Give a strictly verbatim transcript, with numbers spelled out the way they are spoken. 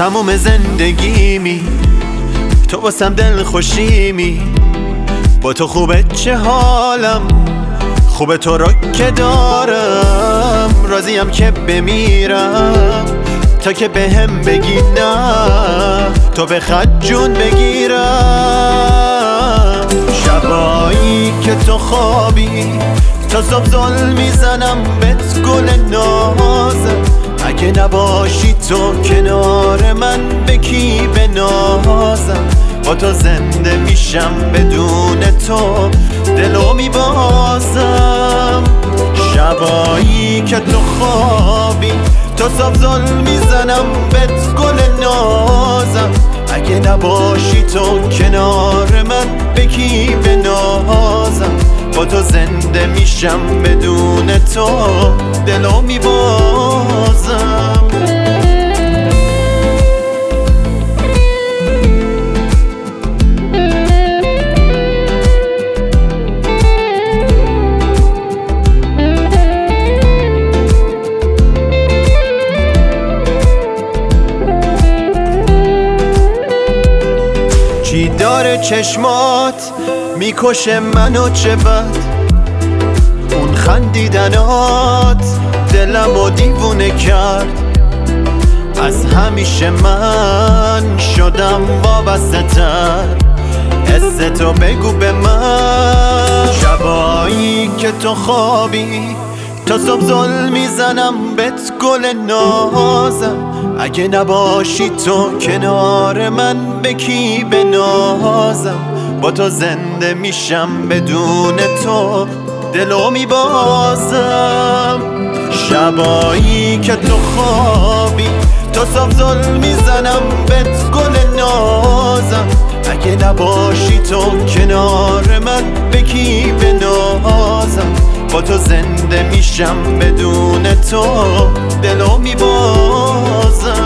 تموم زندگیمی، تو واسم دل خوشیمی. با تو خوبه چه حالم، خوبه تو رو که دارم. راضیم که بمیرم تا که به هم بگی نه، تو به خط جون بگیرم. شبایی که تو خوابی تا صبح زل میزنم بهت گل نازم. اگه نباشی تو کنار من به کی بنازم؟ با تو زنده میشم، بدون تو دلو میبازم. شبایی که تو خوابی تا صبح زل میزنم بهت گل نازم. اگه نباشی تو کنار من به کی بنازم؟ با تو زنده میشم، بدون تو دلو میبازم. چی داره چشمات میکشه منو چه بد؟ اون خندیدنات دلمو دیوونه کرد. از همیشه من شدم وابسته تر، حس تو بگو به من. شبایی که تو خوابی تا صبح زل میزنم بهت گل نازم. اگه نباشی تو کنار من به کی بنازم؟ با تو زنده میشم، بدون تو دلو میبازم. شبایی که تو خوابی تا صبح زل میزنم بهت گل نازم. اگه نباشی تو کنار من به کی بنازم؟ با تو زنده میشم، بدون تو دلو میبازم.